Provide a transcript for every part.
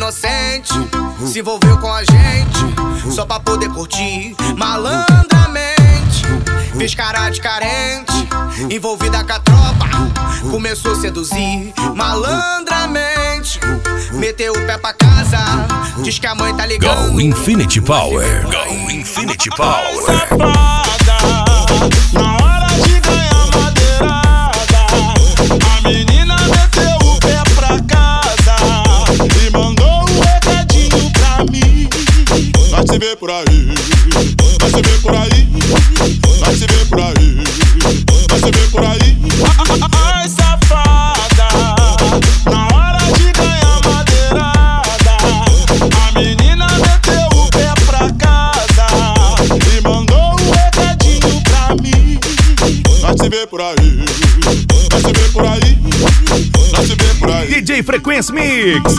inocente se envolveu com a gente só pra poder curtir malandramente. Fez cara de carente, envolvida com a tropa, começou a seduzir malandramente. Meteu o pé pra casa, diz que a mãe tá ligando. Go Infinity Power, Go Infinity Power. Safada, na hora de ganhar madeirada, a menina meteu o pé pra casa e mandou um recadinho pra mim. Vai se ver por aí, vai se ver por aí, vai se ver por aí, vai se ver por aí. Ai, safada, na hora de ganhar madeirada, a menina meteu o pé pra casa e mandou um recadinho pra mim. Vai se ver por aí, vai se ver por aí, vai se ver por aí. DJ Frequency Mix.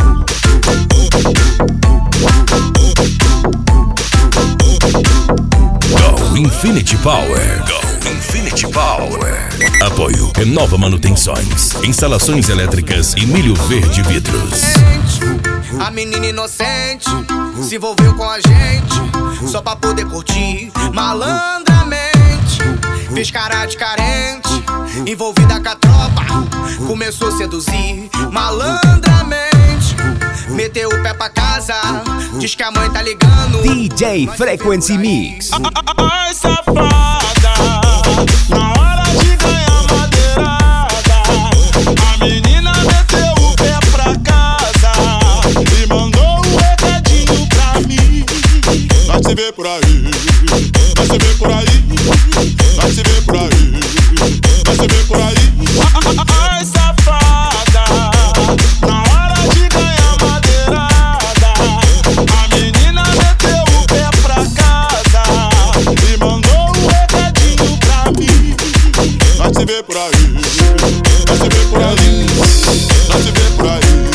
Go Infinity Power, Go Infinity Power. Apoio Renova Manutenções, instalações elétricas e Milho Verde Vidros. A menina inocente se envolveu com a gente só pra poder curtir malandramente. Fez cara de carente, envolvida com a tropa, começou a seduzir malandramente. Meteu o pé pra casa, diz que a mãe tá ligando. DJ Frequency Mix. Ai, safada, na hora de ganhar madeirada, a menina meteu o pé pra casa e mandou um recadinho pra mim. Vai se ver por aí, vai se ver por aí, vai se ver por aí, vai se ver por aí. Ai, safada, na hora de ganhar madeirada, a menina meteu o pé pra casa e mandou um recadinho pra mim. Vai se ver por aí, vai se ver por aí, vai se ver por aí.